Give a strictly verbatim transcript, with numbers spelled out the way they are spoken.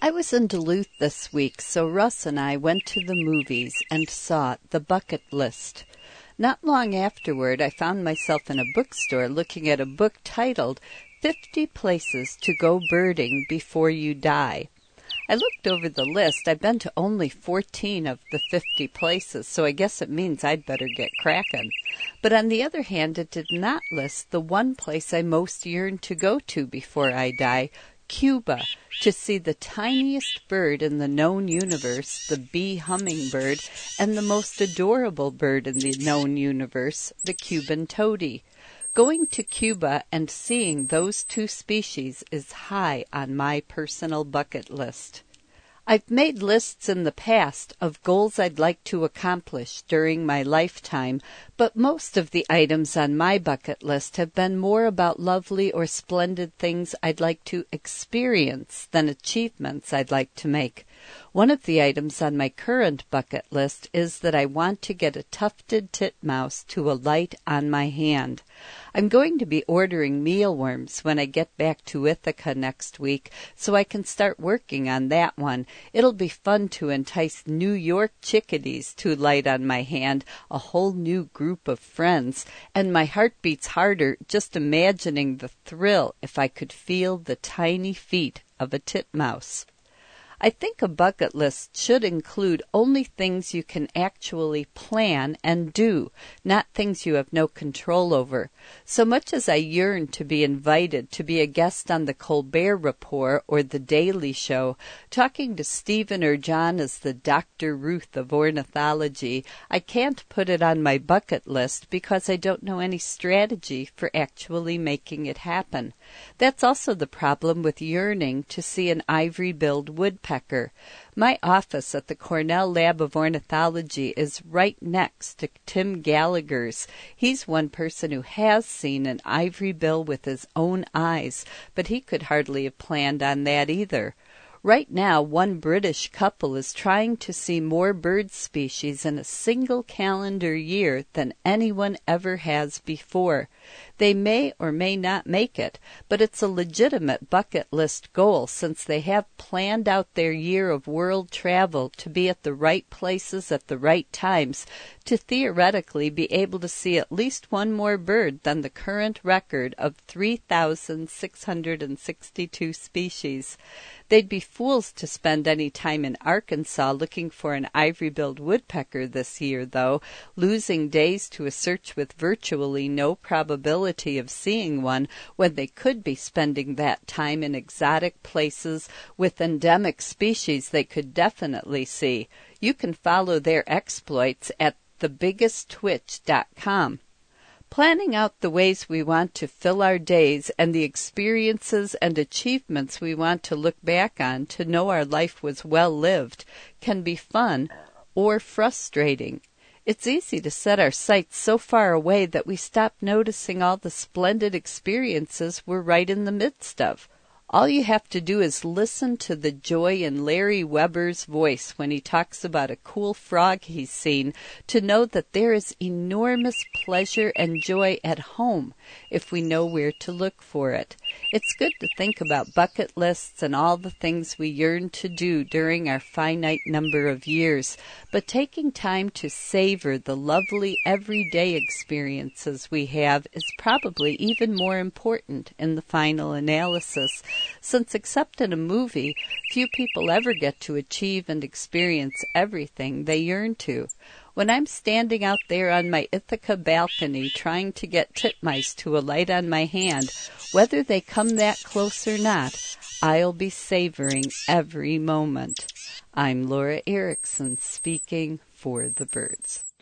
I was in Duluth this week, so Russ and I went to the movies and saw The Bucket List. Not long afterward, I found myself in a bookstore looking at a book titled fifty Places to Go Birding Before You Die. I looked over the list. I've been to only fourteen of the fifty places, so I guess it means I'd better get cracking. But on the other hand, it did not list the one place I most yearn to go to before I die, Cuba, to see the tiniest bird in the known universe, the bee hummingbird, and the most adorable bird in the known universe, the Cuban toady. Going to Cuba and seeing those two species is high on my personal bucket list. I've made lists in the past of goals I'd like to accomplish during my lifetime, but most of the items on my bucket list have been more about lovely or splendid things I'd like to experience than achievements I'd like to make. One of the items on my current bucket list is that I want to get a tufted titmouse to alight on my hand. I'm going to be ordering mealworms when I get back to Ithaca next week, so I can start working on that one. It'll be fun to entice New York chickadees to light on my hand, a whole new group of friends, and my heart beats harder just imagining the thrill if I could feel the tiny feet of a titmouse. I think a bucket list should include only things you can actually plan and do, not things you have no control over. So much as I yearn to be invited to be a guest on the Colbert Report or the Daily Show, talking to Stephen or John as the Doctor Ruth of ornithology, I can't put it on my bucket list because I don't know any strategy for actually making it happen. That's also the problem with yearning to see an ivory-billed woodpecker. My office at the Cornell Lab of Ornithology is right next to Tim Gallagher's. He's one person who has seen an ivory bill with his own eyes, but he could hardly have planned on that either. Right now, one British couple is trying to see more bird species in a single calendar year than anyone ever has before. They may or may not make it, but it's a legitimate bucket list goal since they have planned out their year of world travel to be at the right places at the right times to theoretically be able to see at least one more bird than the current record of three thousand six hundred sixty-two species. They'd be fools to spend any time in Arkansas looking for an ivory-billed woodpecker this year, though, losing days to a search with virtually no probability of seeing one when they could be spending that time in exotic places with endemic species they could definitely see. You can follow their exploits at the biggest twitch dot com. Planning out the ways we want to fill our days and the experiences and achievements we want to look back on to know our life was well lived can be fun or frustrating. It's easy to set our sights so far away that we stop noticing all the splendid experiences we're right in the midst of. All you have to do is listen to the joy in Larry Weber's voice when he talks about a cool frog he's seen to know that there is enormous pleasure and joy at home if we know where to look for it. It's good to think about bucket lists and all the things we yearn to do during our finite number of years, but taking time to savor the lovely everyday experiences we have is probably even more important in the final analysis, since except in a movie, few people ever get to achieve and experience everything they yearn to. When I'm standing out there on my Ithaca balcony trying to get titmice to alight on my hand, whether they come that close or not, I'll be savoring every moment. I'm Laura Erickson speaking for the birds.